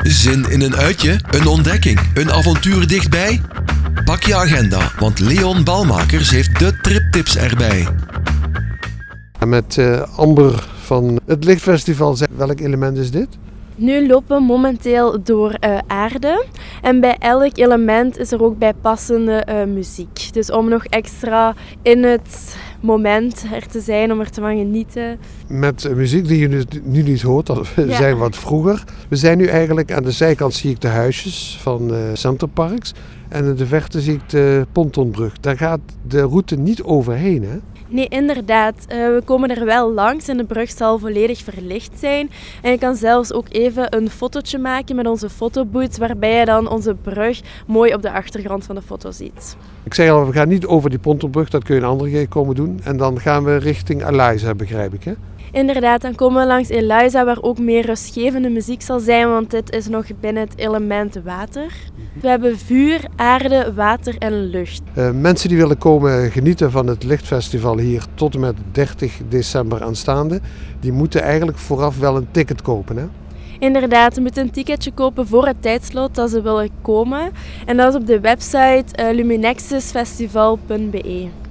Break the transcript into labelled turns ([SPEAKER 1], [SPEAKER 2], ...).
[SPEAKER 1] Zin in een uitje, een ontdekking, een avontuur dichtbij? Pak je agenda, want Leon Balmakers heeft de triptips erbij.
[SPEAKER 2] Met Amber van het Lichtfestival, welk element is dit?
[SPEAKER 3] Nu lopen we momenteel door aarde en bij elk element is er ook bijpassende muziek. Dus om nog extra in het moment er te zijn, om er te van genieten.
[SPEAKER 2] Met muziek die je nu niet hoort, dat zijn wat vroeger. We zijn nu eigenlijk aan de zijkant zie ik de huisjes van Centerparks en in de verte zie ik de pontonbrug. Daar gaat de route niet overheen, hè?
[SPEAKER 3] Nee, inderdaad. We komen er wel langs en de brug zal volledig verlicht zijn. En je kan zelfs ook even een fotootje maken met onze fotoboot, waarbij je dan onze brug mooi op de achtergrond van de foto ziet.
[SPEAKER 2] Ik zeg al, we gaan niet over die pontonbrug, dat kun je een andere keer komen doen. En dan gaan we richting Eliza, begrijp ik, hè?
[SPEAKER 3] Inderdaad, dan komen we langs Eliza, waar ook meer rustgevende muziek zal zijn, want dit is nog binnen het element water. We hebben vuur, aarde, water en lucht.
[SPEAKER 2] Mensen die willen komen genieten van het Lichtfestival hier tot en met 30 december aanstaande, die moeten eigenlijk vooraf wel een ticket kopen, hè?
[SPEAKER 3] Inderdaad, ze moeten een ticketje kopen voor het tijdslot dat ze willen komen. En dat is op de website luminexusfestival.be.